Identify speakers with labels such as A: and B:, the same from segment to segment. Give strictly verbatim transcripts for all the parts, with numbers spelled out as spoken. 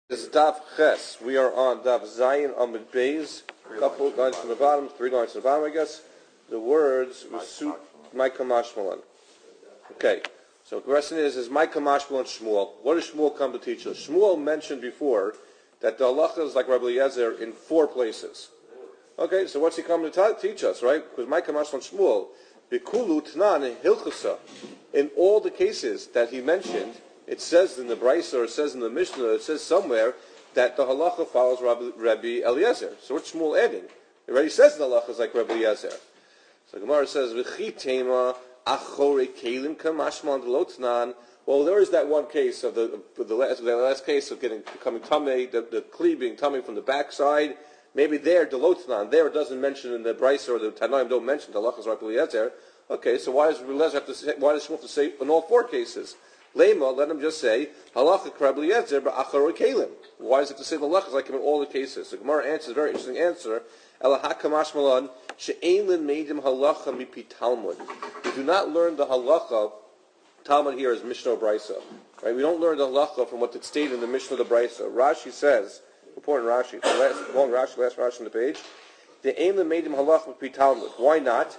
A: This is Daf Ches. We are on Daf Zayin Amid Beis. A couple lines from the bottom, three lines from the bottom, I guess. The words Micah Mashmalan. Okay, so the question is: Is Micah Mashmalan Shmuel? What does Shmuel come to teach us? Shmuel mentioned before that the halacha is like Rabbi Eliezer in four places. Okay, so what's he coming to t- teach us, right? Because Micah Mashmalan Shmuel, Bikulu Tnan Hilchasa, in all the cases that he mentioned. It says in the Brisa, or it says in the Mishnah, it says somewhere that the halacha follows Rabbi, Rabbi Eliezer. So what's Shmuel adding? It already says the halacha is like Rabbi Eliezer. So Gemara says, "V'chi tema achore kelim kamashman delotnan." Well, there is that one case of the of the, last, the last case of getting becoming tamei, the, the kli being tamei from the backside. Maybe there delotnan. There it doesn't mention in the Brisa or the Tanaim don't mention the halacha is Rabbi Eliezer. Okay, so why does Rabbi Eliezer have to say? Why does Shmuel have to say in all four cases? Lema, let him just say halacha Rabbi Eliezer ba'achar kelim. Why does it have to say the halacha like in all the cases? The Gemara answers a very interesting answer. Elahaka mashmalan she'ein meidim halacha mipi Talmud. We do not learn the halacha. Talmud here is Mishnah or Brisa, right? We don't learn the halacha from what's stated in the Mishnah or the Brisa. Rashi says, important Rashi, the last, long Rashi, last Rashi on the page. The ein meidim halacha mipi Talmud. Why not?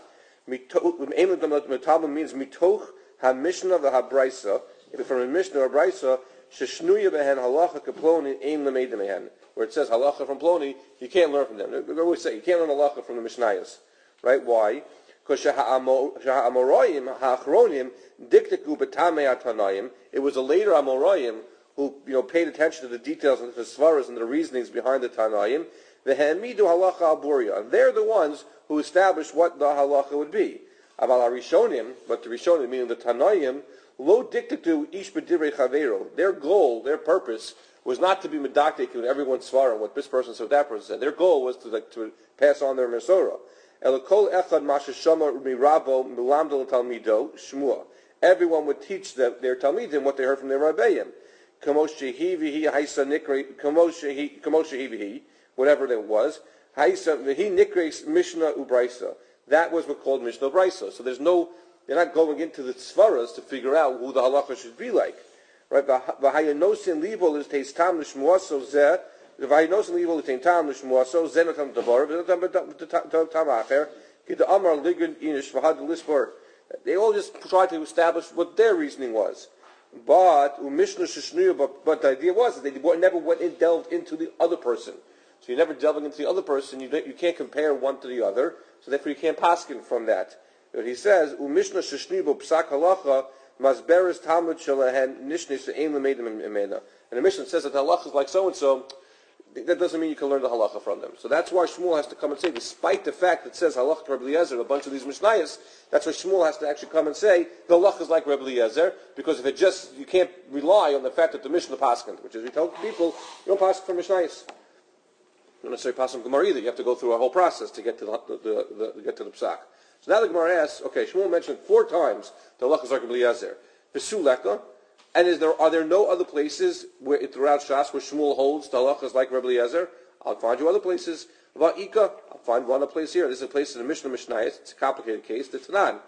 A: Talmud means mitoch ha-Mishnah v'ha-Brisa. If from a Mishnah or Brisa, sheshnuya behen halacha kaploni aim lemeidim behen, where it says halacha from Ploni, you can't learn from them. They always say you can't learn halacha from the Mishnayos, right? Why? Because sheha'amoraim ha'achronim diktiku b'tamei atanaim. It was a later Amoraim who you know paid attention to the details of the svaras and the reasonings behind the Tanaim. V'ha'amidu halacha al buria, and they're the ones who established what the halacha would be. Aval harishonim, but the Rishonim, meaning the Tanaim, lo dictatu ish b'divrei chavero. Their goal, their purpose, was not to be medactic in everyone's svara, what this person said, that person said. Their goal was to, like, to pass on their mesora. Elokol echad masha shama mirabo milamdal talmido shmua. Everyone would teach them, their talmidim what they heard from their rabbeim. Kamos shehivihi haisa nikre, kamos shehivihi, whatever that was. Haisa vihi nikre mishnah ubraisa. That was what called Mishnah Brisa. So there's no, they're not going into the svaras to figure out who the halacha should be like. Right? V'hayanosin libol is teistam l'shmuaso zeh, v'hayanosin libol is teistam l'shmuaso zeh notam davar, v'notam acher, ki the amar ligun inish v'had l'isbor. They all just tried to establish what their reasoning was. But, u'mishnah shishnuya, but, but the idea was that they never went in, delved into the other person. So you're never delving into the other person, you, you can't compare one to the other, so therefore you can't paskin from that. But he says, "U'mishna sheshnibo psak halacha masberes talmud shelahen nishnis ve'ein lemeidim imena." And the Mishnah says that the halacha is like so and so. That doesn't mean you can learn the halacha from them. So that's why Shmuel has to come and say, despite the fact that it says halacha to Rabbi Eliezer, a bunch of these Mishnayos, that's why Shmuel has to actually come and say the halacha is like Rabbi Eliezer, because if it just you can't rely on the fact that the Mishnah paskin, which is we tell people you don't paskin from Mishnayos. You don't necessarily pass on Gemara either. You have to go through a whole process to get to the, the, the, the get to the psak. So now the Gemara asks, okay, Shmuel mentioned four times the halacha is like Rabbi Eliezer. V'suleka, and is there are there no other places where throughout Shas where Shmuel holds the halacha is like Rabbi Eliezer? I'll find you other places. Va'ika, I'll find one other place here. This is a place in the Mishnah Mishnayos. It's a complicated case. The Tanan,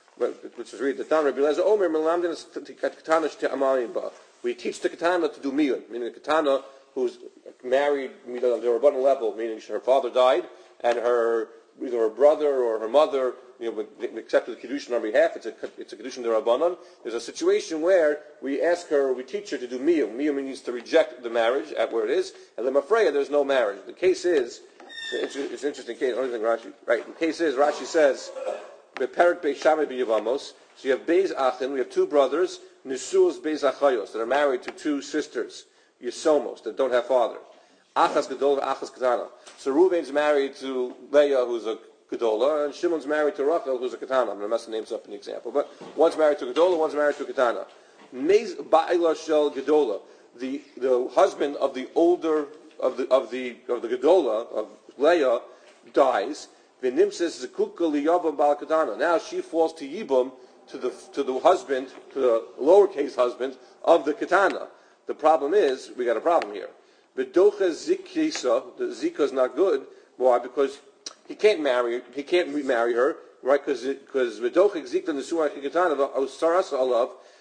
A: which is read the Tanan Rabbi Eliezer. Omer melamdin katana she'amarim ba. We teach the katana to do miyun, meaning the katana who's married on the Rabbanan level, meaning her father died, and her either her brother or her mother, you know, accepted the kiddushin on her behalf. It's a it's a kiddushin de Rabbanan. There's a situation where we ask her, we teach her to do miyum. Miyum means to reject the marriage at where it is, and then Mafreya, there's no marriage. The case is, it's, it's an interesting case. I don't think Rashi, right? The case is, Rashi says, beperik beishamei b'yavamos. So you have beis achin, we have two brothers, nisuos beis achayos, that are married to two sisters. Yisomos, that don't have father. Achas Gedola, Achas Katana. So Reuben's married to Leah, who's a Gedola, and Shimon's married to Rachel, who's a Katana. I'm going to mess the names up in the example. But one's married to Gedola, one's married to Katana. Meiz Ba'ila Shel Gedola, the the husband of the older, of the of the of the Gedola, of Leah, dies. V'nimses Zekuka Liyavam Bal Katana. Now she falls to Yibum, to the to the husband, to the lowercase husband of the Katana. The problem is, we got a problem here. V'docha zikisa, the zika is not good. Why? Because he can't marry, he can't remarry her, right? Because because v'docha zika nesuah kikatana v'osarasa alav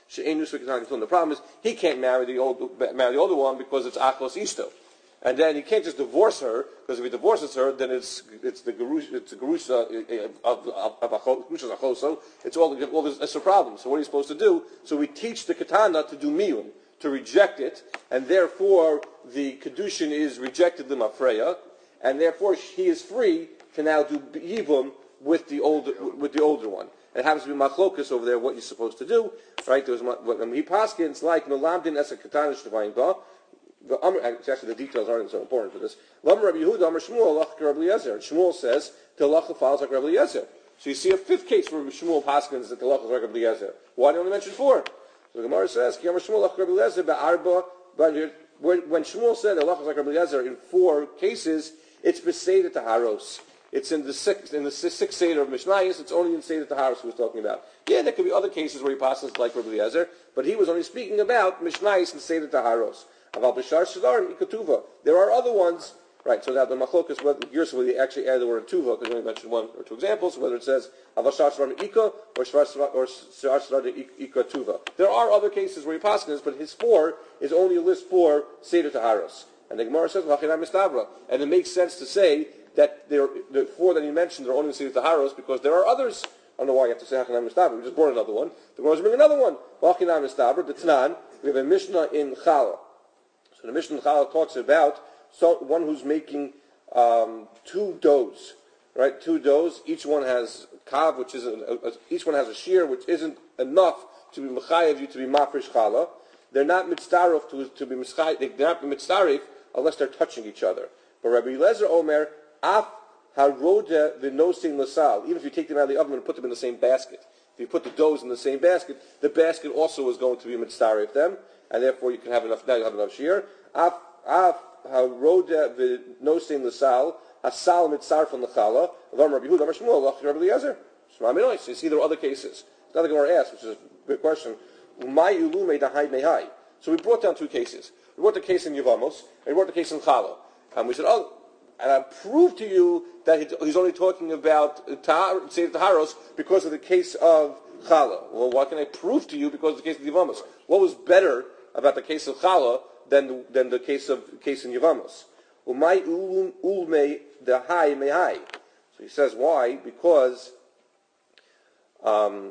A: The problem is he can't marry the old marry the older one because it's achos ishto. And then he can't just divorce her, because if he divorces her, then it's it's the gerusha, it's the gerusha of of gerusha achoso. It's all all this. It's a problem. So what are you supposed to do? So we teach the katana to do miyun, to reject it, and therefore the kedushin is rejected limafreya, and therefore he is free to now do yibum with the older with the older one. It happens to be machlokas over there. What you're supposed to do, right? There was when he paskins like melamdin es a katana shtavayin ba. The Amr, actually, the details aren't so important for this. Lam Rabbi Yehuda, Amr Shmuel, Lach Rabbi Eliezer. Shmuel says Telacha follows like Rabbi Eliezer. So you see a fifth case where Shmuel paskins that Telacha is like Rabbi Eliezer. Why do you only mention four? So the Gemara says Ki Amr Shmuel, Lach Rabbi Eliezer, Be'arba. When Shmuel said Telacha is like Rabbi Eliezer in four cases, it's Beseder Taharos. It's in the sixth in the sixth Seder of Mishnayos. It's only in Seder Taharos he was talking about. Yeah, there could be other cases where he passes like Rabbi Eliezer, but he was only speaking about Mishnayos and Seder Taharos. There are other ones, right? So now the machlokas, here's where they actually add the word tuva, because we only mentioned one or two examples, whether it says avashar shvar ika or shvar shvar ika tuva. There are other cases where he passes, but his four is only a list for seder taharos. And the Gemara says v'achinam mistabra, and it makes sense to say that there, the four that he mentioned are only seder taharos because there are others. I don't know why you have to say v'achinam mistabra. We just brought another one. The Gemara bring another one. V'achinam mistabra. The Tanan. We have a Mishnah in Chala. So the Mishnah in Chala talks about so one who's making um, two doughs, right? Two doughs. Each one has kav, which is a, a, each one has a shear, which isn't enough to be mechayev you to be mafresh chala. They're not mitzdarif to to be mischayev. They're not mitzdarif unless they're touching each other. But Rabbi Eliezer Omer af haroda v'nosin lasal. Even if you take them out of the oven and put them in the same basket, if you put the doughs in the same basket, the basket also is going to be mitzdarif them. And therefore you can have enough, now you have enough shear. Af, af, ha-roda v'nosein l'sal, ha-sal mitzar from l'chala, v'am Rabbi Yehuda, Amar Shmuel, lach Rabbi Eliezer. Shema minois. You see there are other cases. Another Gemara asked, which is a big question, Umay ulume dahai mehai. So we brought down two cases. We brought the case in Yevamos, and we brought the case in Chala. And we said, oh, and I proved to you that he's only talking about Seder Taharos because of the case of Chala. Well, what can I prove to you because of the case of Yevamos? What was better about the case of Chala than the, than the case of case in Yevamos? Umay ulme dahai mehai. So he says why? Because um,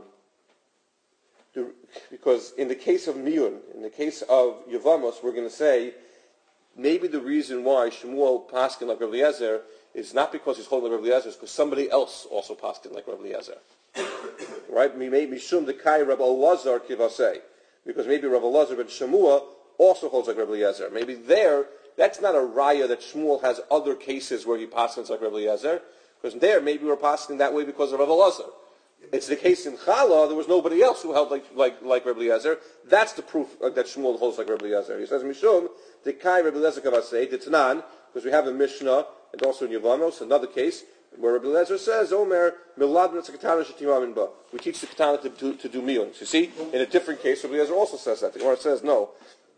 A: the, because in the case of Miyun, in the case of Yevamos, we're going to say maybe the reason why Shmuel paskin like Rabbi Eliezer is not because he's holding like Rabbi Eliezer, it's because somebody else also paskin like Rabbi Eliezer. Right? Mishum the Kai Rabbi Elazar kivasei. Because maybe Rabbi Elazar ben Shemua also holds like Rabbi Eliezer. Maybe there, that's not a raya that Shmuel has other cases where he passes like Rabbi Eliezer. Because there, maybe we're passing that way because of Rabbi Elazar. It's the case in Chala, there was nobody else who held like like, like Rabbi Eliezer. That's the proof uh, that Shmuel holds like Rabbi Eliezer. He says, Mishum, the Kai Rabbi Eliezer kavasei, the Tanan, because we have a Mishnah, and also in Yevamos, another case, where Rabbi Eliezer says, Omer, milad katana shetimamin ba. We teach the katana to, to, to do miyun. You see, in a different case, Rabbi Eliezer also says that. The Gemara says, no.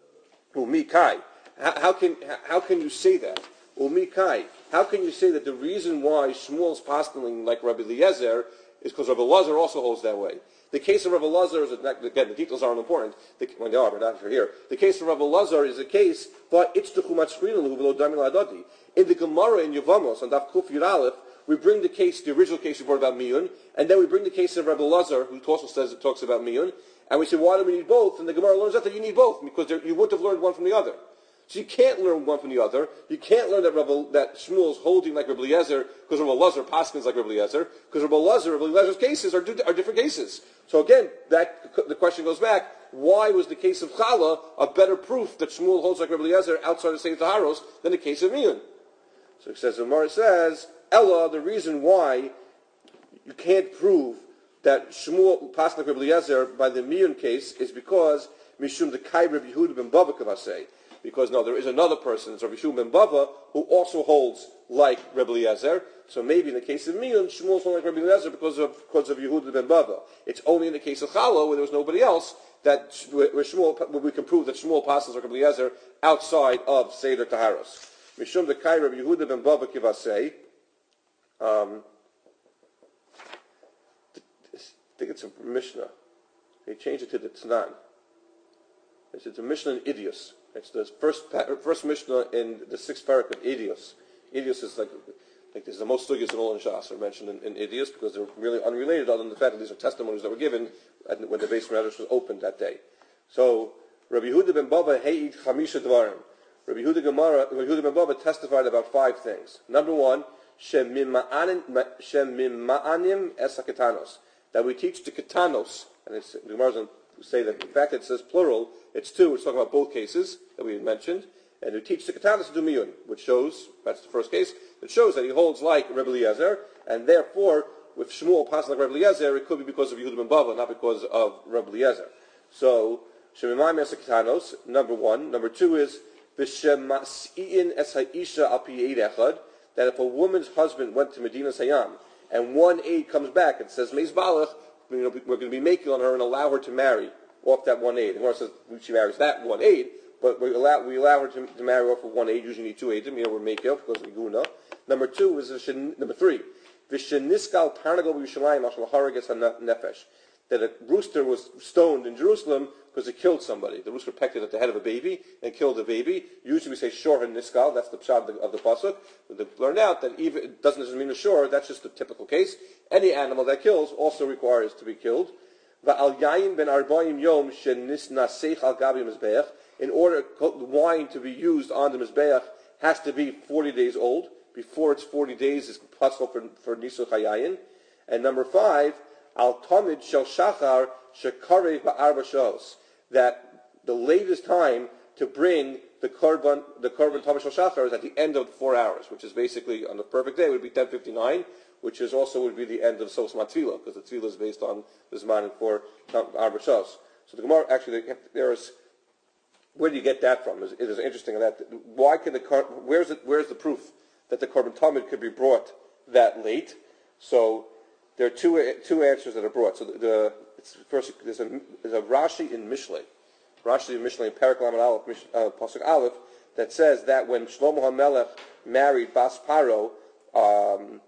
A: Umi kai. How, how can how can you say that? Umi kai. How can you say that the reason why Shmuel's pasteling like Rabbi Eliezer is because Rabbi Elazar also holds that way? The case of Rabbi Elazar is, again, the details aren't important. The, well, they are, but not for here. The case of Rabbi Elazar is a case, but it's the chumat shrinan who below damil adadi. In the Gemara in Yevamos on Daf Kuf Yud Aleph, we bring the case, the original case we brought about Miyun, and then we bring the case of Rabbi Elazar, who also says it talks about Miyun, and we say, why do we need both? And the Gemara learns out that you need both, because you wouldn't have learned one from the other. So you can't learn one from the other. You can't learn that Rabbi, that Shmuel's holding like Rabbi Eliezer, because Rabbi Elazar paskins like Rabbi Eliezer, because Rabbi Elazar, Rabbi Eliezer's cases are, are different cases. So again, that the question goes back, why was the case of Chala a better proof that Shmuel holds like Rabbi Eliezer outside of Seder Taharos than the case of Miyun? So it says, the Gemara says, Ella, the reason why you can't prove that Shmuel passed like Rabbi Eliezer by the Miyun case is because Mishum the Kai Rabbi Yehuda ben Bava kavasei. Because no, there is another person, it's Rabbi Yehuda ben Bava, who also holds like Rabbi Eliezer. So maybe in the case of Miyun, Shmuel's holding like Rabbi Eliezer because of because of Yehuda ben Bava. It's only in the case of Chala, where there was nobody else, that where Shmuel, where we can prove that Shmuel passes like Rabbi Eliezer outside of Seder Taharos. Mishum the Kai Rabbi Yehuda ben Bava kivasei. Um, I think it's a Mishnah. They changed it to the Tanan. It's, it's a Mishnah in Idios. It's the first first Mishnah in the sixth parak of Idios. Idios is like, like this is the most sugyas in all in Shas are mentioned in, in Idios because they're really unrelated other than the fact that these are testimonies that were given when the Beis Medrash was opened that day. So, Rabbi Yehuda ben Baba Heid Chamisha Dvarim. Rabbi Yehuda Gemara, Rabbi Yehuda ben Baba testified about five things. Number one, Shem mima'anim esaketanos. That we teach the ketanos, and it's, the Gemara doesn't say that. In fact, it says plural. It's two. It's talking about both cases that we had mentioned. And we teach the ketanos to do miyun, which shows, that's the first case, it shows that he holds like Rebbe Eliezer, and therefore, with Shmuel passing like Rebbe Eliezer, it could be because of Yehuda ben Bava, not because of Rebbe Eliezer. So, Shemimai Mesa Ketanos, number one. Number two is, V'shemasi'in es ha'isha al pi eid echad, that if a woman's husband went to Medina Sayyam, and one aid comes back and says, Meis Balach, you know, we're going to be making on her and allow her to marry off that one aid. And Gemara says she marries that one aid, but we allow we allow her to, to marry off of one aid. Usually need two aids. You know, we're making up because of Iguna. Number two is number three. V'sheniskal parnagol b'Yushalayim ashal harages hanefesh. That a rooster was stoned in Jerusalem because it killed somebody. The rooster pecked it at the head of a baby and killed the baby. Usually we say shor and niskal. That's the pshat of the, of the pasuk. But they learned out that even it doesn't necessarily mean a shor. That's just the typical case. Any animal that kills also requires to be killed. Va'al yayin ben arba'im yom shenisnaseich al gabi mizbeach. In order the wine to be used on the mizbeach has to be forty days old. Before it's forty days is possible for for nisuch hayayin. And number five, al tamid shel shachar shekarev ba'arba shos, that the latest time to bring the korban the korban tamid shel shachar is at the end of the four hours, which is basically on the perfect day would be ten fifty-nine, which is also would be the end of sos matfila, because the tefillah is based on the zman and for arba shos. So the Gemara actually there is. Where do you get that from? It is interesting that why can the where's it where's the proof that the korban tamid could be brought that late? So there are two two answers that are brought. So the, the it's first there's a there's a Rashi in Mishlei, Rashi in Mishlei in Perek Lamed Aleph, uh, Pasuk Aleph, that says that when Shlomo HaMelech married Bas Paro, um,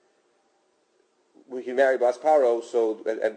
A: he married Bas Paro, so and, and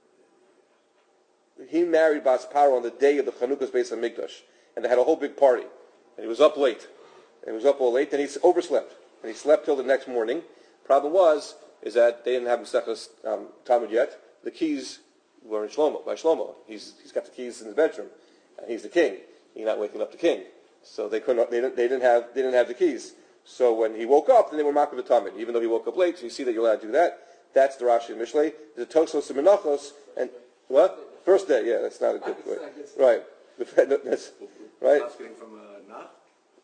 A: he married Bas Paro on the day of the Chanukah's Beis HaMikdash, and they had a whole big party, and he was up late, and he was up all late, and he overslept, and he slept till the next morning. Problem was is that they didn't have Mesechus um, Talmud yet. The keys were in Shlomo by Shlomo. He's he's got the keys in his bedroom, and he's the king. He's not waking up the king, so they couldn't. They didn't, they didn't have they didn't have the keys. So when he woke up, then they were makar v'tamid, even though he woke up late. So you see that you're allowed to do that. That's the Rashi in Mishlei. There's a Tosfos and Menachos, and what? First day, yeah, that's not a good way. Right. That's, right?
B: From a Nach?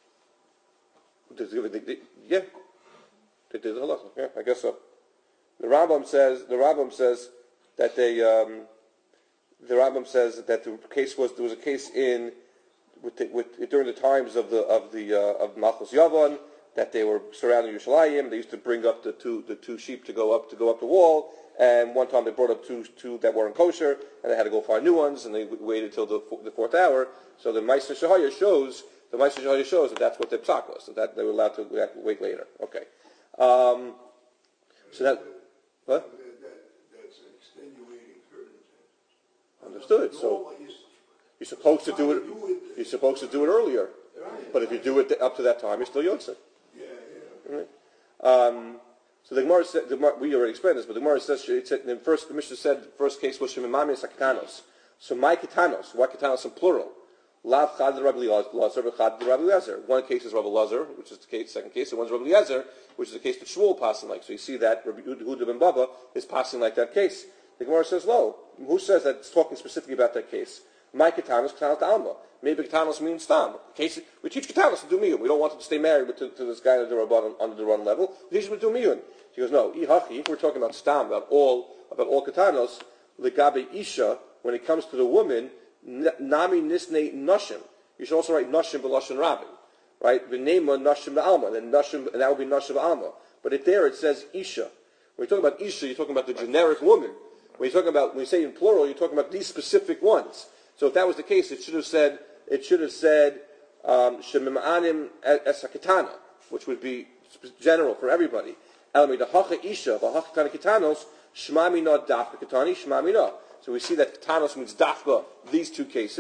A: Yeah. They did the halacha. Yeah, I guess so. The Rambam says the Rambam says that they um, the Rambam says that the case was there was a case in with, the, with during the times of the of the uh, of Malchus Yavan that they were surrounding Yerushalayim. They used to bring up the two the two sheep to go up to go up the wall. And one time they brought up two two that weren't kosher, and they had to go find new ones, and they waited until the, the fourth hour. So the Meister Shahaya shows the Meister Shahaya shows that that's what the psak was, so that they were allowed to wait later. Okay. Um, so that what?
C: That, that, that's an extenuating circumstance.
A: Understood. So you're supposed to do it. You're supposed to do it earlier, but if you do it up to that time, you're still yotze.
C: Yeah, yeah.
A: Right. Um, So the Gemara said, the Gemara, we already explained this, but the Gemara says, it said, the first, the Mishnah said, the first case was Shemimami Sakatanos. So my Ketanos, why Ketanos in plural? Lav Chad Rabbi Lazar, Chad Rabbi Eliezer. One case is Rabbi Lazar, which is the case, second case, and one's Rabbi Eliezer, which is the case that Shmuel passing like. So you see that Rabbi Yehuda ben Baba is passing like that case. The Gemara says, no. Who says that it's talking specifically about that case? My Ketanos, Ketanos Alma. Maybe Ketanos means Stam. Case, we teach Ketanos to do miyun. We don't want them to stay married to, to this guy on the Rabban on the run level. We teach them to do miyun. She goes, no, Ihachi, if we're talking about Stam, about all about all Ketanos, Legabe Isha, when it comes to the woman, Nami Nisne Nashim. You should also write Nashim B'Lashon Rabbi. Right? V'nema Nashim B'Alma. Then Nashim, and that would be Nashim B'Alma. But if there it says Isha. When you're talking about Isha, you're talking about the generic woman. When you're talking about, when you say in plural, you're talking about these specific ones. So if that was the case, it should have said, it should have said, Shemim'anim Esaketana, which would be general for everybody. Elmi Dahacha Isha, Vahakatana Ketanos, Shmamina Dafka Ketani, Shmamina. So we see that Ketanos means Dafka, these two cases,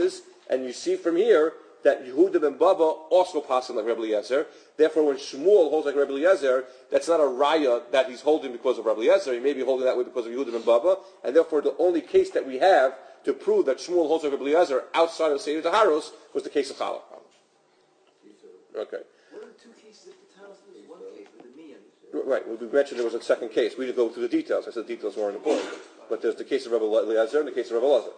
A: And you see from here that Yehuda ben Baba also passes like Rebbe Eliezer. Therefore, when Shmuel holds like Rebbe Eliezer, that's not a raya that he's holding because of Rebbe Eliezer. He may be holding that way because of Yehuda ben Baba. And therefore, the only case that we have to prove that Shmuel holds like Rebbe Eliezer outside of Seder Taharos was the case of Challah. Okay.
B: What are the two cases at the Taharos? There's one case with the Mian.
A: Right. We mentioned there was a second case. We didn't go through the details. I said the details weren't important. But there's the case of Rebbe Eliezer and the case of Rebbe Elazar.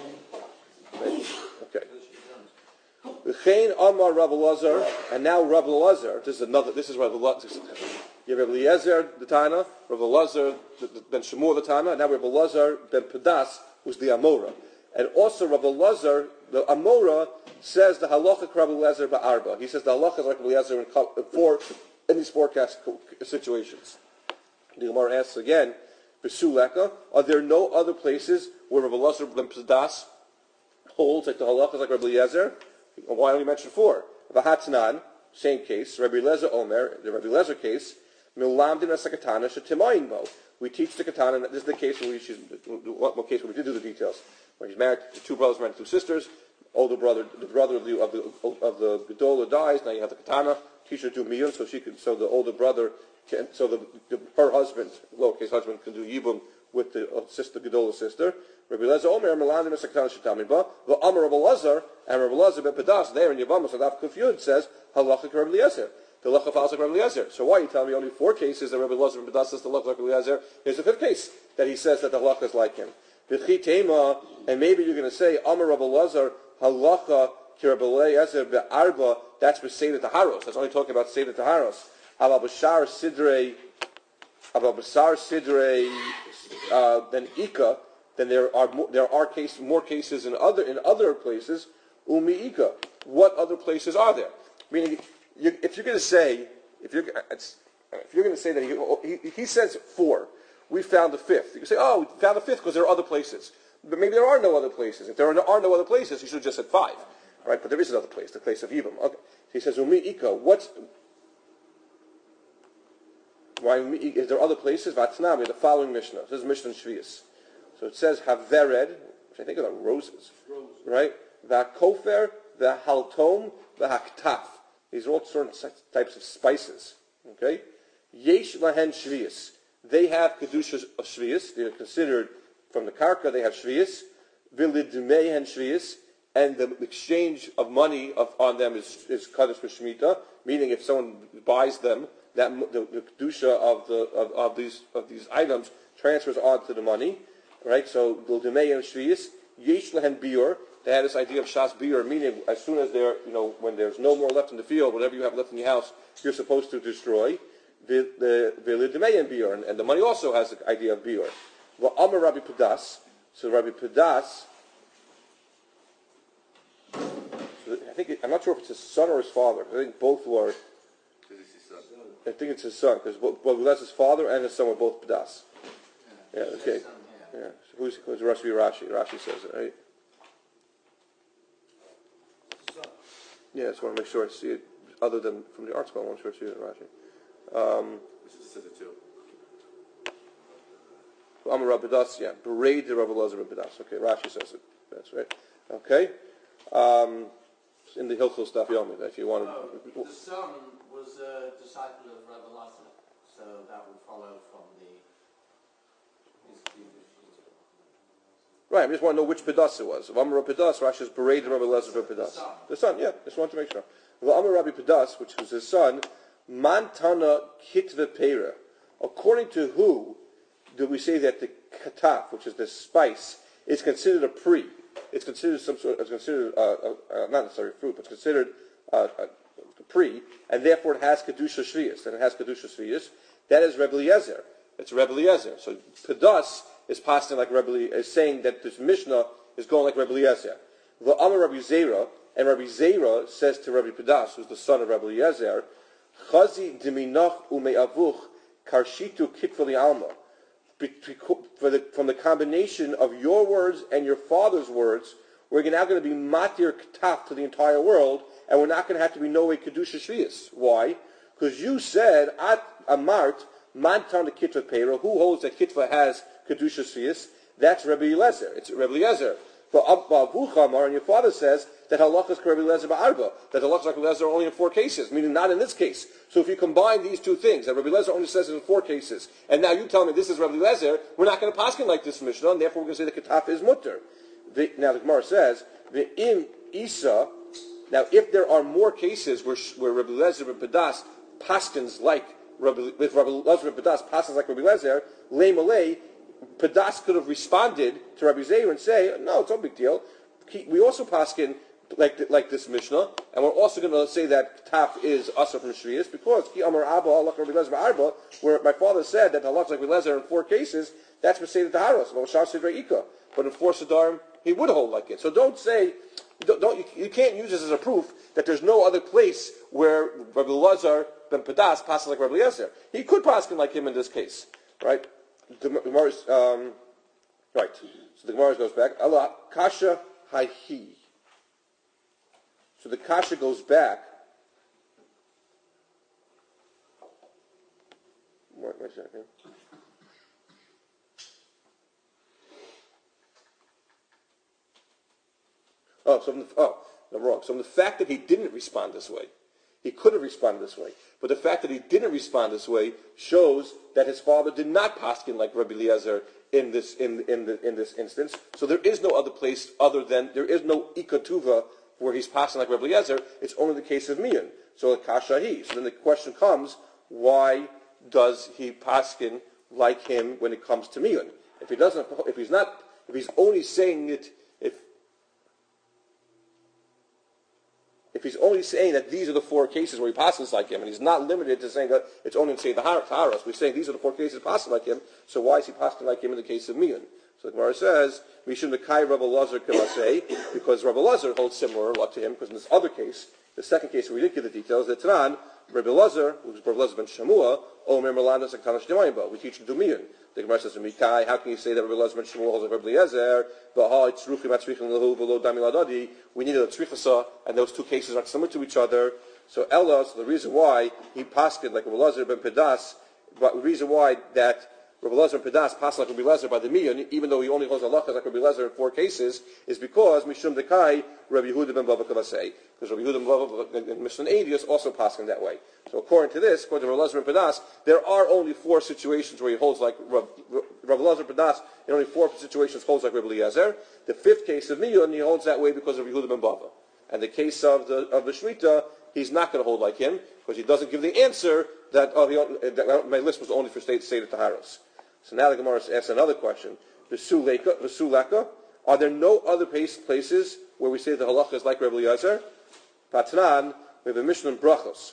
A: Okay. Chain Amar Rebbe Elazar, and now Rebbe Elazar. This is another. This is Rebbe Elazar. You have Rebbe Eliezer the Tana, Rebbe Elazar ben Shmuel the Tana, and now Rebbe Elazar ben Pedas, who's the Amora, and also Rebbe Elazar the Amora says the halacha Rebbe Eliezer ba'arba. He says the halacha is like Rebbe Eliezer in four in these forecast situations. The Gemara asks again, B'suleka, are there no other places where Rebbe Elazar ben Pedas holds like the halacha is like Rebbe Eliezer? Why only mention four? V'hatnan, same case. Rebbe Eliezer Omer, the Rebbe Eliezer case. Milamdin asakatana shetimayin bo. We teach the katana. This is the case where we should, one case where we did do the details. When he's married to two brothers, married to two sisters. Older brother, the brother of the of the of the gedola dies. Now you have the katana. Teach her to do miyun, so she can. So the older brother can. So the, the her husband, lowercase husband, can do yibum with the uh, sister gedola sister. Rabbi Eliezer Omer Melandim Esakatan Shitamiba. The Amar Rabbi Elazar and Rabbi Elazar ben Pedas there in Yavamos Adaf Kufyud says halacha Rabbi Eliezer. The halacha follows like Rabbi Eliezer. So why are you telling me only four cases that Rabbi Elazar ben Pedas says the halacha like Rabbi Eliezer? Here's a fifth case that he says that the halacha is like him. V'chitema, and maybe you're going to say Amar Rabbi Elazar halacha Rabbi Eliezer be'arba. That's for Seder Taharos. That's only talking about Seder Taharos. Abba Bashar Sidrei, Abba Bashar Sidrei, uh, then Ika. Then there are more, there are case, more cases in other in other places. Umiika. What other places are there? Meaning, you, if you're going to say if you're it's, if you're going to say that he, he he says four, we found the fifth. You can say, oh, we found the fifth because there are other places. But maybe there are no other places. If there are no, are no other places, you should have just said five, right? But there is another place, the place of Yibam. Okay. So he says Umiika. What's why is there other places? Vatnami, the following Mishnah. This is Mishnah Shvius. So it says Havered, which I think are the roses, Rose. Right? V'hakofer, v'haltom, v'haktaf. These are all certain types of spices. Okay? Yesh lahen shvius. They have kedushas of shvius. They are considered from the karka. They have shvius. V'lidmehen shvius, and the exchange of money of, on them is is kaddish b'shmita. Meaning, if someone buys them, that the, the kedusha of the of, of these of these items transfers onto the money. Right, so Gildemei and Shvius, Yesh Lehen Biur, they had this idea of Shas Biur, meaning as soon as there, you know, when there's no more left in the field, whatever you have left in your house, you're supposed to destroy. The the Gildemei and Biur, and the money also has the idea of Biur. Well, Amar Rabbi Pedas, so Rabbi Pedas, so I think it, I'm not sure if it's his son or his father. I think both were. I think it's his son because both, both that's his father and his son were both Pedas. Yeah. Okay. Yeah, so who's, who's Rashi? Rashi. Rashi says it, right? Yeah, I just want to make sure I see it, other than from the article, I want to make sure I see it in Rashi. Um,
D: this says it too.
A: Amar Rabbi Pedas, yeah, Bereid the Rabbi Elazar ben Pedas. Okay, Rashi says it. That's right. Okay. Um, in the Hilchos Daf Yomi, if you want to.
E: Oh, the son was a disciple of Rabbi Elazar, so that would follow from the.
A: Right, I just want to know which Pedas it was. If Amar Rabbi Pedas, Rashi says Bereid Rabbi Elazar ben Pedas.
E: The son.
A: The son, yeah, just want to make sure. Well, Amar Rabbi Pedas, which was his son, Mantana Kitve Pera. According to who do we say that the kataf, which is the spice, is considered a pre? It's considered some sort. It's considered uh, uh, uh, not necessarily fruit, but it's considered uh, a pre, and therefore it has kedusha shvius, and it has kedusha shvius. That is Rebbe Eliezer. It's Rebbe Eliezer. So Pedas is passing like Rebbe, is saying that this Mishnah is going like Rebbe Eliezer. V'amar Rabbi Zera, and Rabbi Zera says to Rabbi Pedas, who's the son of Rebbe Eliezer, Chazi diminach ume'avuch karshitu kitva alma. For the, from the combination of your words and your father's words, we're now going to be matir ktaf to the entire world, and we're not going to have to be no way kedusha shvius. Why? Because you said at amart mantan the kitva pera. Who holds that kitva has kedusha shvius? That's Rebbe Eliezer. It's Rebbe Eliezer. But Avuchamar, and your father says that halacha is Rabbi Lezer ba'arba, that halacha is like Rabbi Lezer only in four cases, meaning not in this case. So if you combine these two things, that Rabbi Lezer only says it in four cases, and now you tell me this is Rabbi Lezer, we're not going to paskin like this Mishnah, and therefore we're going to say the ketaf is mutter. The, now the Gemara says, the im isa. Now if there are more cases where where Rabbi Lezer and Padas paskins like Rabbi, with Rabbi Lezer and Padas paskins like Rabbi Lezer, lei malei, Padas could have responded to Rabbi Zeir and say, no, it's no big deal. We also paskin like like this Mishnah, and we're also going to say that taf is asa from Shrius because ki amar abba halach Rabbi Lezer ba'arba, where my father said that halach like Rabbi Lezer in four cases, that's Maseidah Taharos, but in four Siddharim, he would hold like it. So don't say, don't, don't you, you can't use this as a proof that there's no other place where Rabbi Lazar ben Padas passes like Rabbi Eliezer. He could paskin like him in this case, right? The Gemara, um, right. So the Gemara goes back. Allah kasha hayhi. So the kasha goes back. Wait, wait a second. Oh, so from the, oh, I'm wrong. So from the fact that he didn't respond this way, he could have responded this way, but the fact that he didn't respond this way shows that his father did not paskin like Rabbi Eliezer in this in in the, in this instance. So there is no other place other than there is no ikatuva where he's paskin like Rabbi Eliezer. It's only the case of Mian. So kashahi. So then the question comes: why does he paskin like him when it comes to Mian? If he doesn't, if he's not, if he's only saying it, if If he's only saying that these are the four cases where he passes like him, and he's not limited to saying that it's only in say the Taharos, we're saying these are the four cases passing like him, so why is he passing like him in the case of Mian? So the Gemara says, Mishum the Kai Rabbi Lazar Kilasei, because Rabbi Lazar holds similar luck to him, because in this other case, the second case where we didn't give the details, that Tanan, Rabbi Lazar, who's Rabbi Lazar ben Shamua, Omer Merlandas and Tanash Demayimba, we teach him to do Mian. The Gemara says to Mikai, how can you say that Rabbi Lazar ben Shmuel holds like Rabbi Eliezer? We needed a tzrichasa, and those two cases are similar to each other. So Ella, so the reason why he paskin like Rabbi Lazar ben Pedas, but the reason why that Rabbi Lazar ben Pedas paskin like Rabbi Eliezer by the Miyan, even though he only holds halachas like Rabbi Eliezer in four cases, is because Mishum Dekai Rabbi Yehuda ben Bava Kavasei, because Rabbi Yehuda ben Bava and Mishnah Adius also paskin that way. So according to this, according to Rabbi Lazar ben Pedas, there are only four situations where he holds like Rabbi, Rabbi Lazar ben Pedas. In only four situations holds like Rabbi Eliezer. The fifth case of Miyan, he holds that way because of Yehuda ben Bava. And the case of the of the Shmita, he's not going to hold like him because he doesn't give the answer that, oh, he, that my list was only for state state of Taharos. So now the Gemara asks another question: V'suleka, v'suleka, are there no other places where we say the halacha is like Rabbi Eliezer? Patran, we have a Mishnah in Brachos.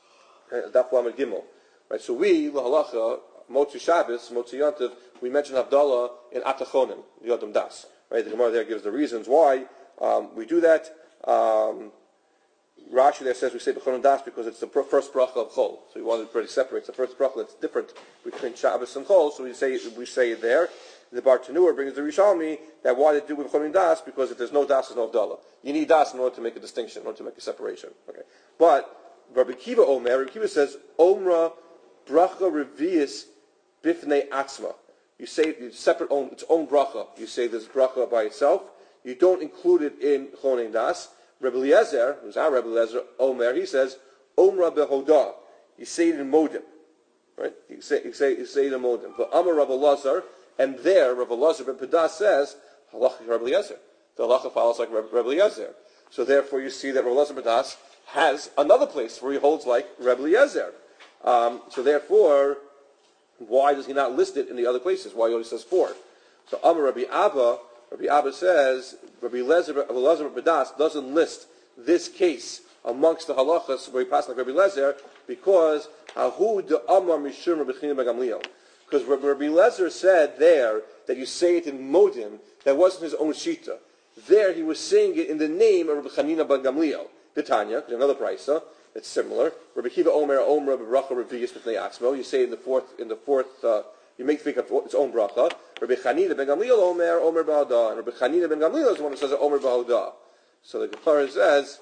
A: Daf Lamed Gimel. Right. So we the halacha Motzi Shabbos, Motzi Yontiv, we mentioned Havdalah in Atachonim, Yodam Das. Right. The Gemara there gives the reasons why um, we do that. Um, Rashi there says we say B'chonim Das because it's the pr- first bracha of Chol. So we wanted to pretty separate. It's the first bracha that's different between Shabbos and Chol. So we say we say it there. The Bar Tanur brings the Rishalmi that why they do with B'chonim Das because if there's no Das, there's no Havdalah. You need Das in order to make a distinction, in order to make a separation. Okay. But Rabbi Kiva Omer, Rabbi Kiva says Omra bracha revius bifnei atzma. You say it's separate own its own bracha. You say this bracha by itself. You don't include it in Chonin Das. Rabbi Eliezer, who's our Rabbi Eliezer, Omer, he says, Omra behodah. You say it in Modim. Right? You say, you say, you say it in Modim. But Amar Rabbi Lazar, and there, Rabbi Lazar ben Pedas says, Halacha Rabbi Eliezer. The halacha follows like Rabbi Eliezer. So therefore you see that Rabbi Lazar ben Pedas has another place where he holds like Rabbi Eliezer. Um, so therefore, why does he not list it in the other places? Why he only says four? So Amar Rabbi Abba, Rabbi Abba says, Rabbi Eliezer ben Pedas doesn't list this case amongst the halachas where he passed like Rabbi Eliezer because Hahu de Amar Mishum Rabbi Chanina ben Gamliel. Because Rabbi Eliezer said there that you say it in Modim, that wasn't his own shita. There he was saying it in the name of Rabbi Chanina ben Gamliel. The Tanya, another brisa that's similar. Rabbi Kiva Omer Omer Bracha Revius B'nei Atzmo. You say in the fourth in the fourth. Uh, You make think of its own bracha. Rabbi Chanina ben Gamliel Omer Omer Ba'odah, and Rabbi Chanina ben Gamliel is the one who says Omer Ba'odah. So the Gemara says,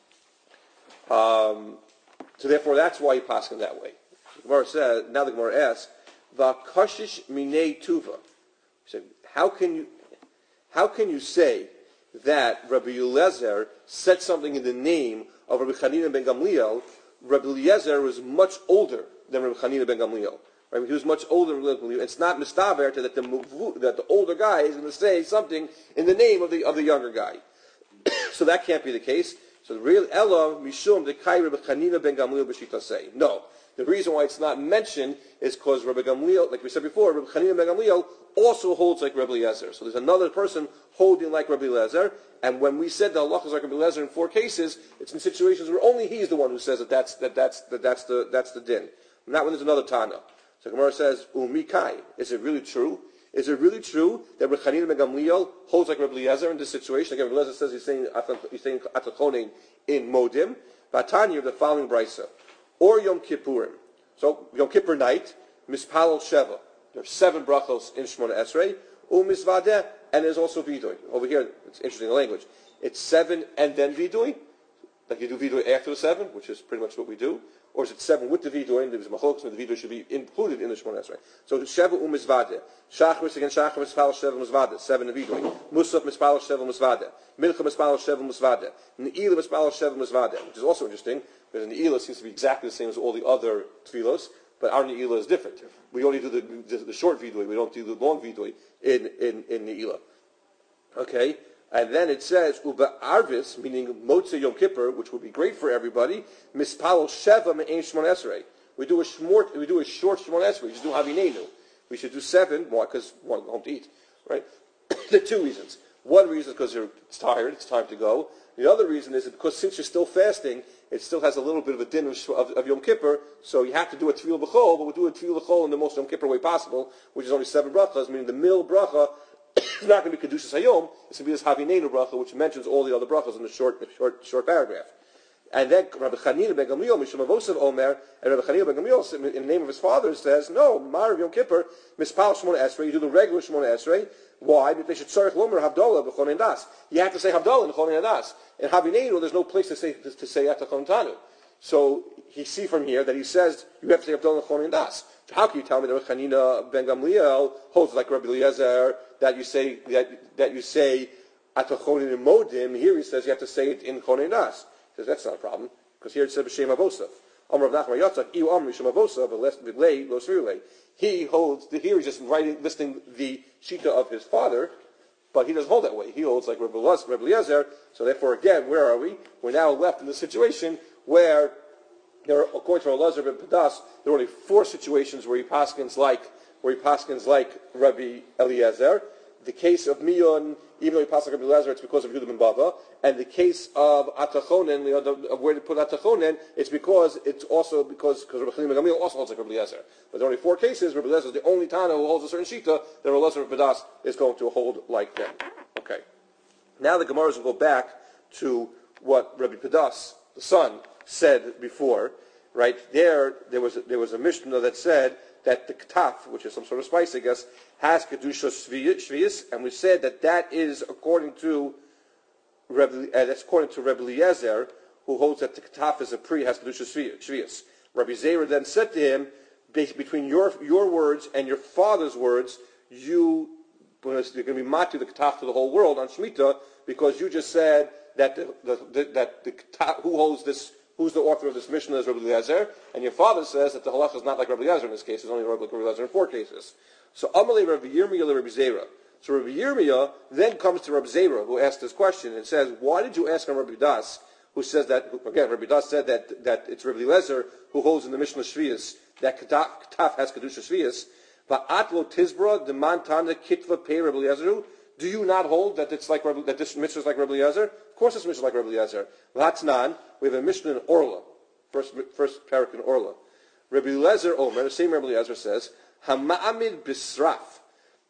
A: um, so therefore that's why you pass him that way. The Gemara says, now the Gemara asks, Va'kashish minei tuva. He said, how can you, how can you say that Rabbi Eliezer said something in the name of Rabbi Chanina ben Gamliel, Rabbi Eliezer was much older than Rabbi Chanina ben Gamliel. Right? He was much older than Rabbi Gamliel. It's not mistaver that the that the older guy is going to say something in the name of the of the younger guy. So that can't be the case. So the real Ella Mishum the Kai Rabbi Chanina ben Gamliel b'shita say no. The reason why it's not mentioned is because Rabbi Gamliel, like we said before, Rabbi Chanina ben Gamliel also holds like Rabbi Eliezer. So there's another person holding like Rabbi Eliezer. And when we said the halach is like Rabbi Eliezer in four cases, it's in situations where only he's the one who says that that's that that's that that's the that's the din. Not when there's another Tana. So Gemara says, Umi Kai. Is it really true? Is it really true that Rabbi Chanina ben Gamliel holds like Rabbi Eliezer in this situation? Again, Rabbi Eliezer says he's saying he's saying Atachonin in Modim. Vatanya of the following brisa. Or Yom Kippurim. So Yom Kippur night, Mispalel Sheva. There are seven brachos in Shmona Esrei. U Misvadeh, and there's also Vidui. Over here, it's interesting the language. It's seven and then Vidui. Like you do Vidui after the seven, which is pretty much what we do. Or is it seven with the Vidui, and there's Machlokes, and the Vidui should be included in the Shmona Esrei. So Sheva U Misvadeh. Shachris again, Shachar Mispalel Sheva Misvadeh. Seven and Vidui. Musaf Mispalel Sheva Misvadeh. Mincha Mispalel Sheva Misvadeh. Ne'ilah Mispalel Sheva Misvadeh. Which is also interesting. Because the Ne'ilah seems to be exactly the same as all the other tefillos, but our Ne'ilah is different. We only do the, the, the short vidui, we don't do the long vidui in, in, in Ne'ilah. Okay? And then it says, Uba Arvis, meaning Motzei Yom Kippur, which would be great for everybody, Mispalel Sheva Me'en Shmon Esrei. We do a short, we do a short Shmon Esrei, we should do Havinenu. We should do seven, why? Because we want to go home to eat. Right? There are two reasons. One reason is because you're tired, it's time to go. The other reason is that because since you're still fasting, it still has a little bit of a din of, of, of Yom Kippur, so you have to do a Tefillah B'chol, but we'll do a Tefillah B'chol in the most Yom Kippur way possible, which is only seven brachas, meaning the middle bracha is not going to be Kedushas Hayom, it's going to be this Havinenu bracha, which mentions all the other brachas in the short, short, short paragraph. And then Rabbi Chanina ben Gamliel, Mishum Avosav Omer, and Rabbi Chanina ben Gamliel, in the name of his father, says, no, Marav Yom Kippur, Mispal Shmona Esrei, you do the regular Shmona Esrei. Why? Because they should tzarich lomer Havdalah b'chon das. You have to say Havdalah in chon das. In Havinenu, there's no place to say to, to say Atachon Tanu. So you see from here that he says you have to say Havdalah in chon das. So how can you tell me that Rabbi Chanina ben Gamliel holds like Rabbi Eliezer that you say that that you say Atachon in Modim? Here he says you have to say it in chon das. He says that's not a problem because here it says b'shem avosav. Amar Rav Nachman Yatzak iu amri shem avosav v'lei lo svirulei. He holds, here he's just writing, listing the shita of his father, but he doesn't hold that way. He holds like Rabbi Eliezer, so therefore again, where are we? We're now left in the situation where, there are, according to Eliezer ben Padas, there are only four situations where he paskins like, where he paskins like Rabbi Eliezer. The case of Miyun, even though he paskins like Rabbi Eliezer, it's because of Yehuda ben Bava. And the case of Atachonen, of where to put Atachonen, it's because it's also because because Rabbi Chanina ben Gamliel also holds like Rabbi Eliezer. But there are only four cases. Rabbi Eliezer is the only Tana who holds a certain shita that Rabbi Eliezer ben Padas is going to hold like them. Okay. Now the Gemara will go back to what Rabbi Padas, the son, said before. Right there, there was a, there was a Mishnah that said that the ktaf, which is some sort of spice, I guess, has kedusha shvius, and we said that that is according to Rebbe, uh, that's according to Rebbe Eliezer, who holds that the ktaf is a pri has kedusha shvius. Rabbi Zera then said to him, between your your words and your father's words, you you're going to be matu the ktaf to the whole world on Shemitah because you just said that the, the, the that the ktaf, who holds this. Who's the author of this Mishnah is Rabbi Eliezer, and your father says that the halacha is not like Rabbi Eliezer in this case, it's only like Rabbi Eliezer in four cases. So Amalei Rabbi Yirmiyah Rabbi Zera. So Rabbi Yirmiyah then comes to Rabbi Zera, who asked this question, and says, why did you ask on Rabbi Das, who says that, again, Rabbi Das said that, that it's Rabbi Eliezer who holds in the Mishnah Shvius, that Ketaf has Kedusha Shvius, Va'atlo Tizbra, the Mantana Kitva Pei Rabbi Eliezer. Do you not hold that it's like Rabbi, that this Mishnah is like Rabbi Eliezer? Of course this Mishnah is like Rabbi Eliezer. V'hatznan, we have a Mishnah in Orla, first first parak in Orla. Rabbi Eliezer Omer, the same Rabbi Eliezer says, Hama'amid bisraf.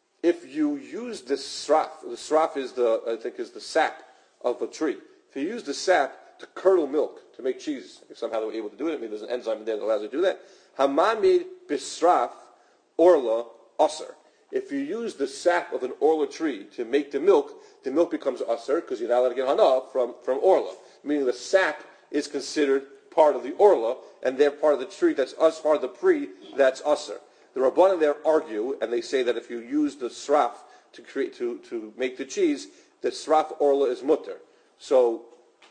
A: If you use the sraf, the sraf is the, I think is the sap of a tree. If you use the sap to curdle milk, to make cheese, if somehow they were able to do it, maybe there's an enzyme in there that allows you to do that. Hama'amid bisraf Orla Aser. If you use the sap of an orla tree to make the milk, the milk becomes aser because you're not allowed to get hana from, from orla. Meaning the sap is considered part of the orla, and they're part of the tree that's us, part of the pri that's aser. The Rabbanan there argue, and they say that if you use the sraf to create to, to make the cheese, that sraf orla is mutter. So,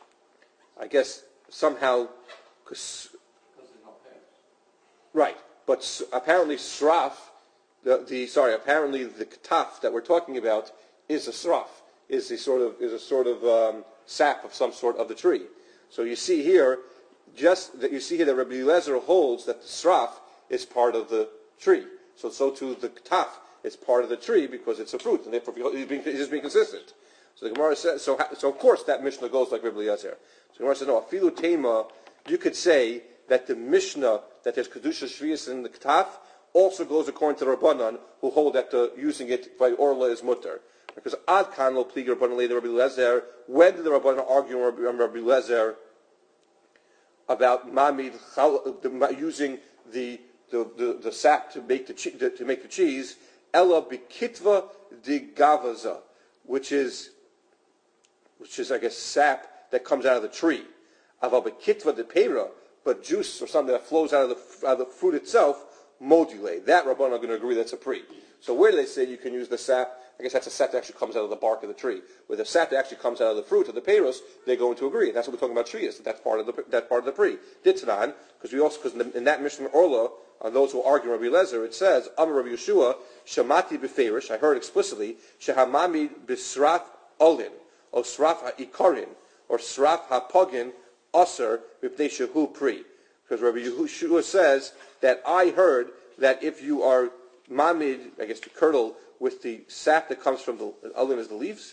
A: I guess somehow, cause,
E: Because they're not pairs.
A: right, but s- apparently sraf, the, the sorry, apparently the ketaf that we're talking about is a sraf, is a sort of is a sort of um, sap of some sort of the tree. So you see here, just that you see here that Rabbi Eliezer holds that the sraf is part of the tree. So so too the ketaf is part of the tree because it's a fruit, and therefore he's being, he's just being consistent. So the Gemara says, so so of course that Mishnah goes like Rabbi Eliezer. So the Gemara says, no, afilu tema, you could say that the Mishnah that there's kedusha shvius in the ketaf also goes according to the Rabbanan, who hold that the, using it by orla is mutter. Because ad kan lo pligi Rabbanan later Rabbi Eliezer. When did the Rabbanan argue on Rabbi, Rabbi Eliezer about mamid using the the, the the sap to make the che- to make the cheese? Ella bikitva di gavaza, which is which is I guess sap that comes out of the tree. Aval bikitva de pera, but juice or something that flows out of the out of the fruit itself. Module. That Rabbanan are going to agree that's a pre. So where do they say you can use the sap? I guess that's a sap that actually comes out of the bark of the tree. Where the sap that actually comes out of the fruit of the peiros, they're going to agree. That's what we're talking about trees. That that's part of the that part of the pre. Ditzanan, because we also because in, in that Mishnah Orla, on those who argue Rabbi Lezer, it says Amar Rabbi Yeshua Shamati beferish. I heard explicitly Shehamami bisraf olin or sraf ha'ikarin or sraf ha'pogin aser b'pnei shehu pri. Because Rabbi Yeshua says that I heard that if you are mamid, I guess to curdle with the sap that comes from the olin is the leaves,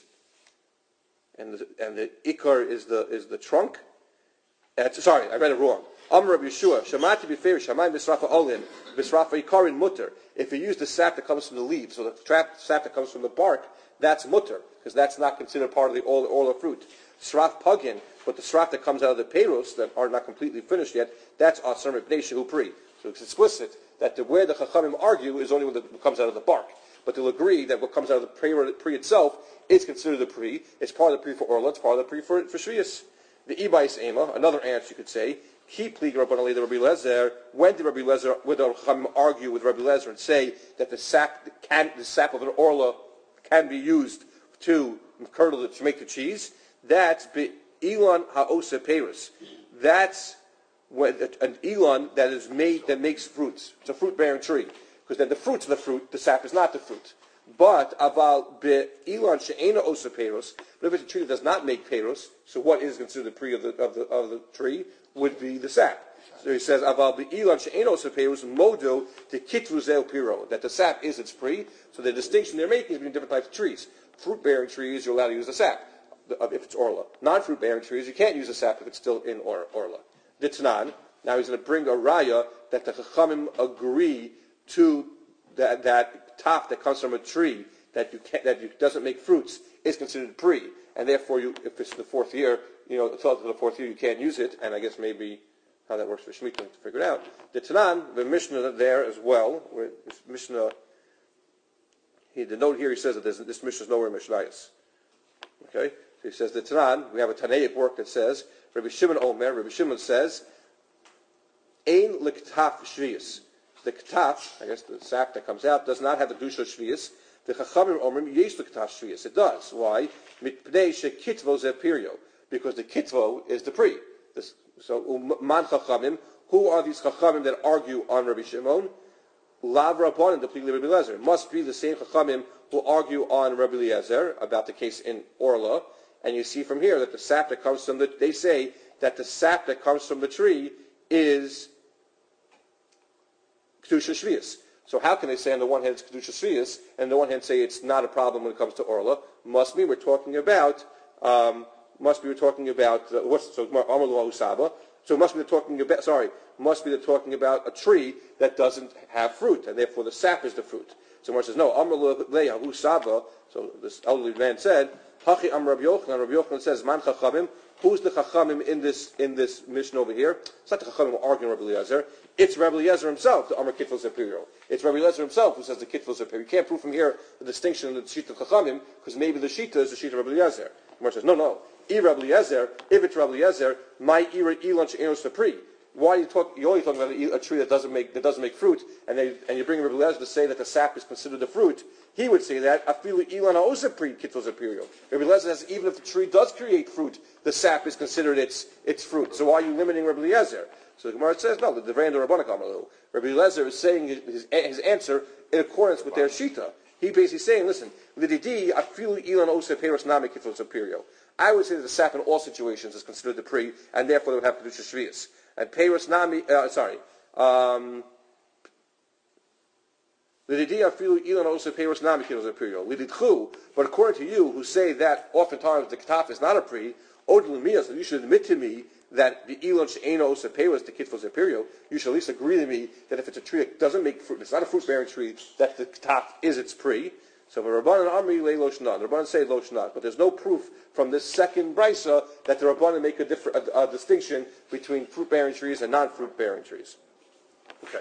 A: and the, and the ikar is the is the trunk. Uh, sorry, I read it wrong. Amr Rabbi Yeshua, Shamati b'feir, Shamayim b'srafa olin, b'srafa ikarin mutter. If you use the sap that comes from the leaves, or the trap sap that comes from the bark, that's mutter, because that's not considered part of the all all the fruit. Sraf pugin, but the sraf that comes out of the peiros that are not completely finished yet, that's asar mipnei shehu pri. So it's explicit that the, where the chachamim argue is only what comes out of the bark. But they'll agree that what comes out of the pre, pre itself is considered the pre. It's part of the pre for orla. It's part of the pre for, for shvius. The ibais ema, another answer you could say, keep plig Rabbanan Lezer Rabbi Lezer. When did Rabbi Lezer, would the chachamim argue with Rabbi Lezer and say that the sap can, the sap of an orla can be used to curdle to make the cheese? That's be Elon ha'osa peris. That's when an Elon that is made that makes fruits. It's a fruit-bearing tree, because then the fruit's the fruit, the sap is not the fruit. But aval be Elon she'ena osa peros. But if it's a tree that does not make peros, so what is considered the pre of the of the of the tree would be the sap. So he says aval be Elon she'ena osa peros modo to kitruzel piro, that the sap is its pre. So the distinction they're making is between different types of trees. Fruit-bearing trees, you're allowed to use the sap if it's orla. Non-fruit-bearing trees, you can't use the sap if it's still in or, orla. Ditzanan. Now he's going to bring a raya that the chachamim agree to that that taf that comes from a tree that you can't, that you, doesn't make fruits is considered pre, and therefore you, if it's the fourth year, you know, until the fourth year you can't use it. And I guess maybe how that works for Shemitah to figure it out. Ditzanan, the Mishnah there as well. Where this Mishnah, he, the note here he says that this Mishnah is nowhere in Mishnayos. Okay. He says the Tanan, we have a Tanaic work that says, Rabbi Shimon Omer, Rabbi Shimon says, Ein l'ktaf shvius. The ktaf, I guess the sap that comes out, does not have the dusha shvius. The chachamim omrim yesh l'ktaf shvius. It does. Why? Mitpnei shekitvo ze pirio. Because the kitvo is the pre. This, so, man chachamim, who are these chachamim that argue on Rabbi Shimon? Lav Rabbanan, the plea Rabbi Eliezer. It must be the same chachamim who argue on Rabbi Eliezer about the case in Orla. And you see from here that the sap that comes from the, they say that the sap that comes from the tree is Kedusha Shvius. So how can they say on the one hand it's Kedusha Shvius, and on the one hand say it's not a problem when it comes to Orla? Must be we're talking about, um, must be we're talking about, uh, what's, so Amalu Usaba. So must be they're talking about, sorry, must be they're talking about a tree that doesn't have fruit, and therefore the sap is the fruit. So Mar says, no, Amalu Leah Usaba, so this elderly man said, Hachi Am Rabbi Yochanan. Rabbi Yochanan says, Man Chachamim. Who's the Chachamim in this in this mission over here? It's not the Chachamim arguing Rabbi Eliezer. It's Rabbi Eliezer himself, the Amar Kitfel Zepiro. It's Rabbi Eliezer himself who says the Kitfel Zepiro. You can't prove from here the distinction in the Shita of Chachamim, because maybe the Shita is the Shita of Rabbi Eliezer. The Gemara says, no, no. I Rabbi Eliezer, if it's Rabbi Eliezer, my Ira Elon She'enos Sapri. why are you talk? You're only talking about a, a tree that doesn't make that doesn't make fruit, and they and you bring Rabbi Eliezer to say that the sap is considered a fruit. He would say that afilu ilan haosapri kittos apiriyo. Rabbi Eliezer says even if the tree does create fruit, the sap is considered its its fruit. So why are you limiting Rabbi Eliezer? So the Gemara says no. The Devarim Rabbanan Kamalu. Rabbi Eliezer is saying his, his answer in accordance with their shita. He basically saying, listen, lididi afilu ilan haosaperos nami kittos apiriyo. I would say that the sap in all situations is considered the pri, and therefore they would have to do sheshvius. And Peiros Nami, uh, sorry, um, but according to you, who say that oftentimes the ketaf is not a pri, so you should admit to me that the ilon she'eno osa peiros the kitfos apiriyo. You should at least agree to me that if it's a tree that doesn't make fruit, it's not a fruit-bearing tree, that the ketaf is its pri. So the Rabbanan Amri lei lo shnat. The Rabbanan say lo shnat, but there's no proof from this second brisa that the Rabbanan make a, differ, a, a distinction between fruit-bearing trees and non-fruit-bearing trees. Okay.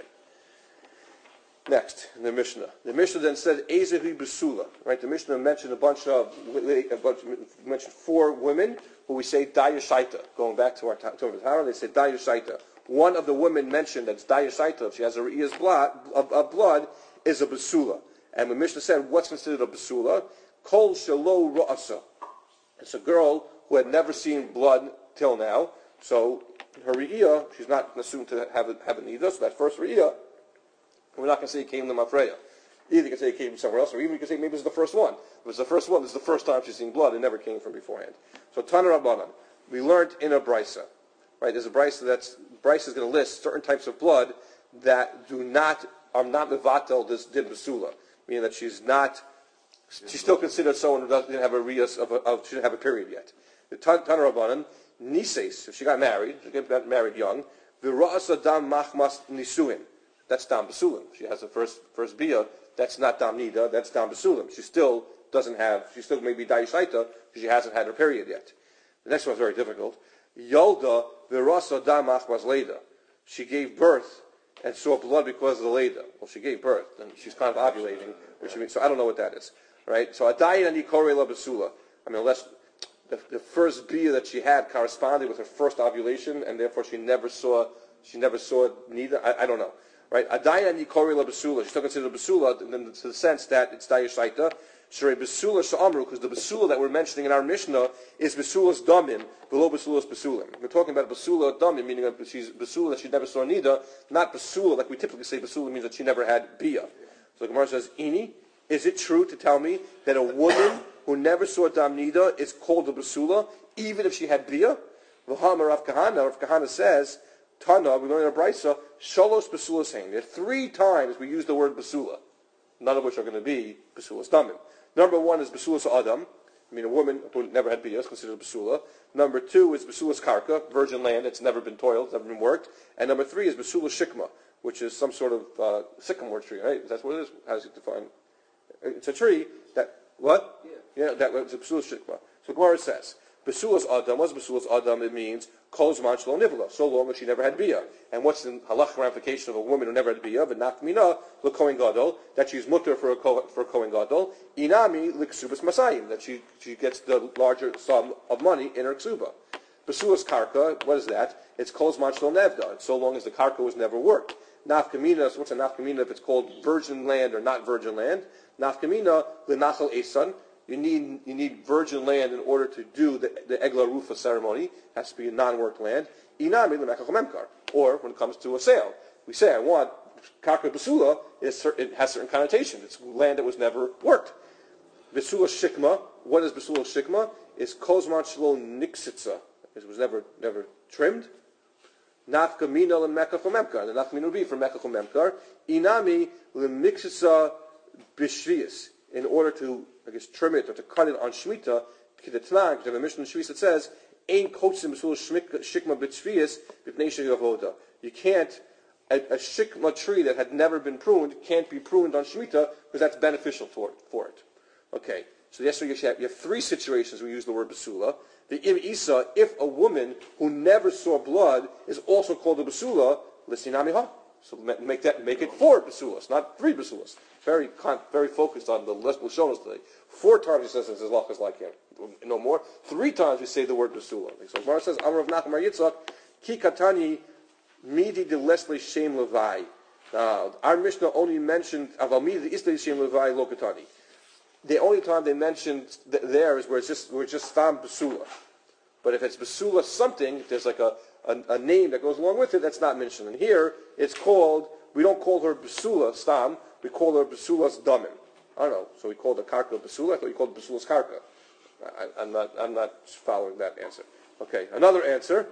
A: Next, the Mishnah. The Mishnah then said Ezehi Basula. Right. The Mishnah mentioned a bunch of a bunch, mentioned four women who we say Dayashaita. Going back to our to the Torah, they said Dayashaita. One of the women mentioned that's Dayashaita. If she has a re'iyah's blood of, of blood, is a Basula. And when Mishnah said, what's considered a basula? Kol shelo ra'asa. It's a girl who had never seen blood till now. So her re'iyah, she's not assumed to have it, have it either. So that first re'iyah, we're not going to say it came to Mafreya. Either you can say it came from somewhere else, or even you can say maybe it's the first one. If it's the first one, this is the first time she's seen blood. It never came from beforehand. So Tana Rabbanan, we learned in a brisa. Right? There's a brisa that's, brisa is going to list certain types of blood that do not, are not mevatel this din basula. Meaning that she's not, she's still considered someone who doesn't have a riyas of, a, of she didn't have a period yet. The Tana Rabbanan, nises, if she got married, she got married young, v'ra'as adam machmas nisuin, that's dam basulim. She has the first first bia, that's not dam nida, that's dam basulim. She still doesn't have, she still may be dayishaita because she hasn't had her period yet. The next one's very difficult. Yolda v'ra'as adam machmas leda. She gave birth and saw blood because of the leda. Well, she gave birth, and she's kind of ovulating, which means, so I don't know what that is, right? So adayin ani korei la basula. I mean, unless the, the first bia that she had corresponded with her first ovulation, and therefore she never saw, she never saw neither. I, I don't know, right? Adayin ani korei la basula. She's still considered a basula in the sense that it's dayashaita. Shrei basula sha'amru, because the basula that we're mentioning in our Mishnah is basula's damim, below basula's basulim. We're talking about basula damim, meaning that she's basula that she never saw nida, not basula like we typically say basula means that she never had bia. So the Gemara says, Ini, is it true to tell me that a woman who never saw dam nida is called a basula, even if she had bia? V'hama Rav Kahana, Rav Kahana says, Tana, we learn in a brisa, shalos basulas hain. There are three times we use the word basula, none of which are going to be basula's damim. Number one is Basulas Adam. I mean, a woman who never had bia is considered a Basula. Number two is Basulas Karka, virgin land. It's never been toiled, it's never been worked. And number three is Basulas Shikma, which is some sort of uh, sycamore tree, right? That's what it is. How does it define? It's a tree that, what? Yeah, yeah that it's a Basulas Shikma. So Gemara says, Basulas Adam, what's Basulas Adam? It means Kol Zman Shelo Nivla, so long as she never had bia. And what's the halach ramification of a woman who never had bia? V'nafmina l'kohen gadol, that she's mutter for a ko, for a kohen gadol. Inami l'ksubas masayim, that she she gets the larger sum of money in her ksuba. Basulas karka, what is that? It's Kol Zman Shelo Nevda, so long as the karka was never worked. Nafkamina, so what's a nafkamina if it's called virgin land or not virgin land? Nafkamina l'nachal esan. You need you need virgin land in order to do the, the Egla Rufa ceremony. It has to be a non-worked land. Inami l'mekach memkar. Or when it comes to a sale, we say, I want karka basula. It has certain connotations. It's land that was never worked. Basula shikma. What is basula shikma? It's kozman shlo niksitza. It was never never trimmed. Nafka mina l'mekach memkar. The nafka mina would be for mekach memkar. Inami l'miksitza b'shvius. In order to, I guess, trim it or to cut it on Shemitah, because the Mishnah in Shvius it says, "Ein kotzim b'sul shikma b'tzvius b'pnei sheyavoda." You can't, a, a shikma tree that had never been pruned can't be pruned on Shemitah because that's beneficial for it. For it. Okay, so yes, so you have, you have three situations where we use the word basula. The im isa, if a woman who never saw blood is also called a basula, lisinamiha. So make that, make it four basulas, not three basulas. Very, very focused on the list Lashonos today. Four times he says his halach is like him, no more. Three times we say the word basula. So Gemara says, Amar of Nachman Yitzchak, Ki Katani Midi de Leslie Shem Levi. Uh, our Mishnah only mentioned Aval Midi Isli Shem Levi Lokatani. The only time they mentioned th- there is where it's just where it's just Stam Basula. But if it's Basula something, if there's like a, a, a name that goes along with it, that's not mentioned. And here, it's called, we don't call her Basula Stam, we call her Basula's Damin. I don't know, so we called the Karka Basula, I thought we called Basula's Karka. I, I'm not I'm not following that answer. Okay, another answer.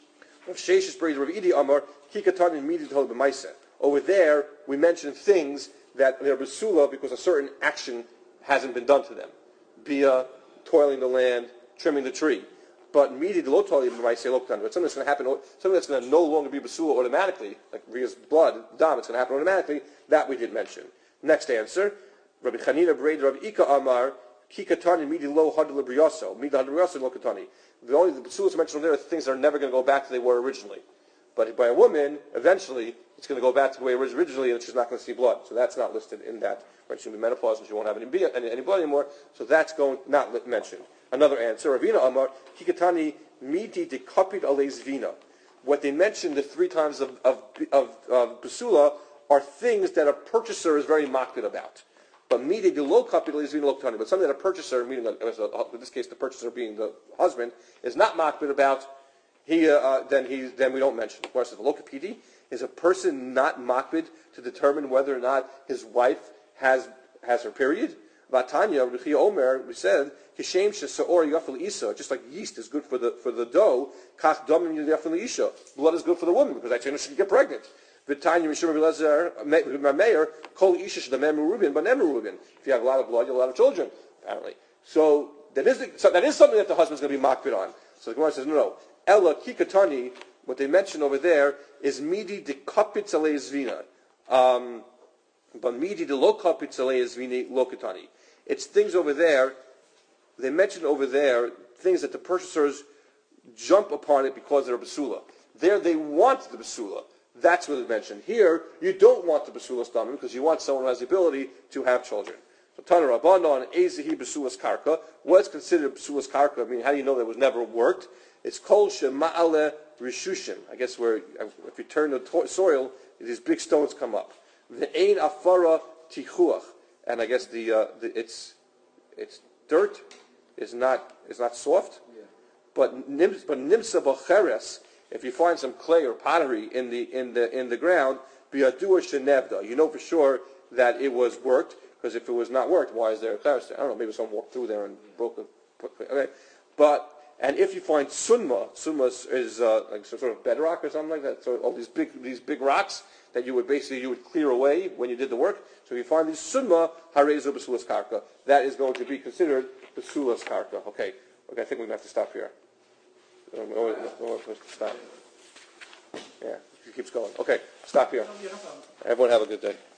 A: Over there, we mentioned things that they're Basula because a certain action hasn't been done to them. Bia, toiling the land, trimming the tree. But immediately, but something that's going to happen, something that's going to no longer be basula automatically, like Ria's blood, dam, it's going to happen automatically, that we didn't mention. Next answer, Rabbi Chanina Braid Rabbi Ika Amar, Kikatani midi lo hadla briyaso, midi hadla briyaso lo katani. The only the basulas mentioned over there are things that are never going to go back to they were originally. But by a woman, eventually, it's going to go back to the way it was originally, and she's not going to see blood. So that's not listed in that. Right? She'll be menopause, and she won't have any, any, any blood anymore. So that's going not mentioned. Another answer, Ravina Amar, Kikatani midi de kapit alez vina. What they mentioned the three times of of, of, of basula are things that a purchaser is very makbid about. But midi de lo kapit alez vina lo katani. But something that a purchaser, meaning in this case the purchaser being the husband, is not makbid about. He uh, then he then we don't mention. Of course, the lokapidi is a person not makbid to determine whether or not his wife has has her period. Vatanya, Rechi Omer, we said, Kishem shesaor yafel isa, just like yeast is good for the for the dough, kach domim yafel isha. Blood is good for the woman because that's how she can get pregnant. Vatanya, Rishon Lezer, Meir, Kol isha shadamem merubin, banem merubin. If you have a lot of blood, you have a lot of children. Apparently, so that is the, so that is something that the husband's going to be makbid on. So the Gemara says, no, no. Ella kikatani, what they mention over there is midi de kapitz alezvina. Um, but midi de lo kapitz alezvina lo katani. It's things over there, they mention over there, things that the purchasers jump upon it because they're a basula. There they want the basula. That's what they mentioned. Here, you don't want the basula stamim because you want someone who has the ability to have children. So Tana Rabbanon, Ezehi basulas karka. What's considered basulas karka? I mean, how do you know that it was never worked? It's kol shema'ale rishushim. I guess where, if you turn the to- soil, these big stones come up. Ve'ein afara tichuach. And I guess the, uh, the it's it's dirt is not is not soft, yeah. but nim, but nimsa b'cheres. If you find some clay or pottery in the in the in the ground, bi'adua shenevda, you know for sure that it was worked. Because if it was not worked, why is there a cheres there? I don't know. Maybe someone walked through there and broke the. Okay, but and if you find sunma, sunma is uh, like some sort of bedrock or something like that. So all these big these big rocks that you would basically you would clear away when you did the work. So if you find these sunma harezu basulas karka, that is going to be considered basulas karka. Okay, okay. I think we're going to have to stop here. Um, no, no, no, stop. Yeah, it keeps going. Okay, stop here. Everyone have a good day.